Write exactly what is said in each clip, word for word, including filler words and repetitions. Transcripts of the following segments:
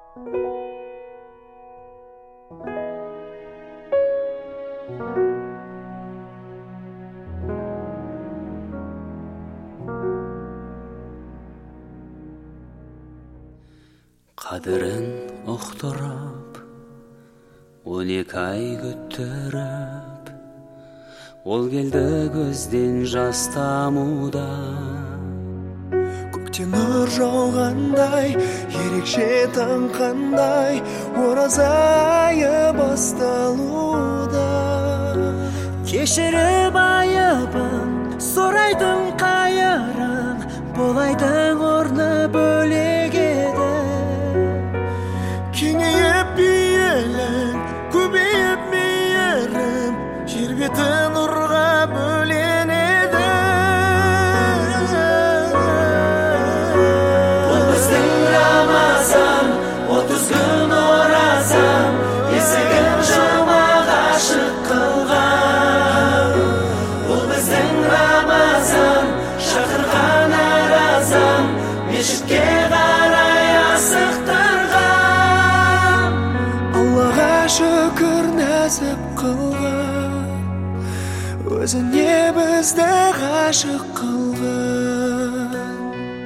Қадірін ұқтырып, он екі ай күттіріп, ол келді көзден жас тамуда. Көктен нұр жауғандай, ерекше таң қандай, ораза айы басталуда. Кешіріп айыбын, сұрайтын қайырын, болайдың орны бөлек еді. Кеңейіп бейелің, көбейіп мейірім, жер беті нұрға бөленеді. Бұл біздің Рамазан, отыз күн оразан, есігін жумақ ашық қылған. Бұл біздің Рамазан, шақырған әр азан, мешітке қарай асықтырған. Шүкір нәсіп қылған, өзіне бізді ғашық қылған.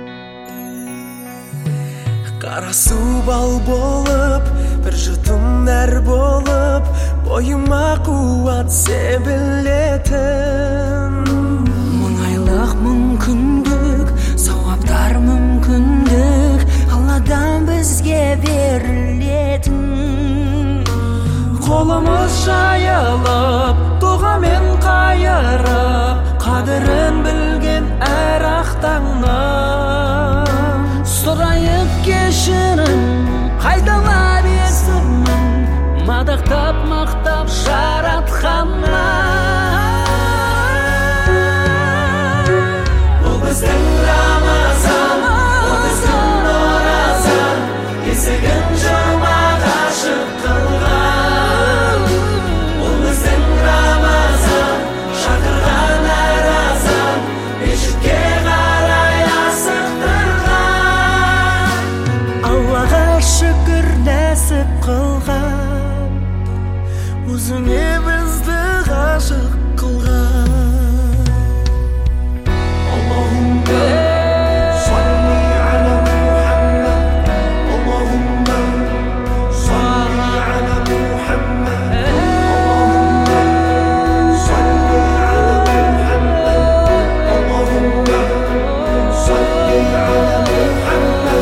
Қара су бал болып, бір жұтым нәр болып, бойыма қуат себілетін. Мың айлық мүмкіндік, сауаптар мүмкіндік, Алладан бізге берілетін. Қолымыз жайылып, дұғамен қайырып, қадірін білген әр ақтаңнан. Сұрайып кешірім, қайталап есімін, мадақтап мақтап жаратқаннан. Бұл біздің Рамазан, отыз күн оразан, есігін жумақ ашық қылған. Шүкір нәсіп қылған, өзіңе бізді ғашық қылған. Аллахумма салли аля Мухаммад, Аллахумма салли аля Мухаммад, Аллахумма салли аля Мухаммад, Аллахумма салли аля Мухаммад.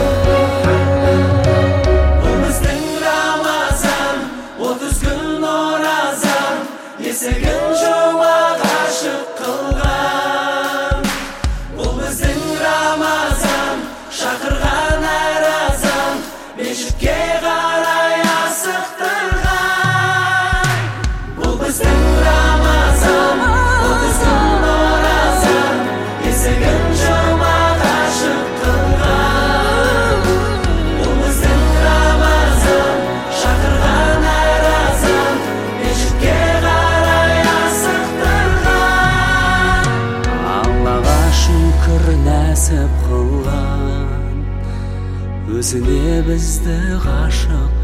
есігін жумақ ашық қылған. Бұл біздің Рамазан, шақырған әр азан, мешітке қарай асықтырған. Бұл біздің Рамазан, отыз күн оразан, есігін жумақ ашық қылған. Бұл біздің Рамазан, шақырған әр азан, мешітке нәсіп қылған, өзіне бізді ғашық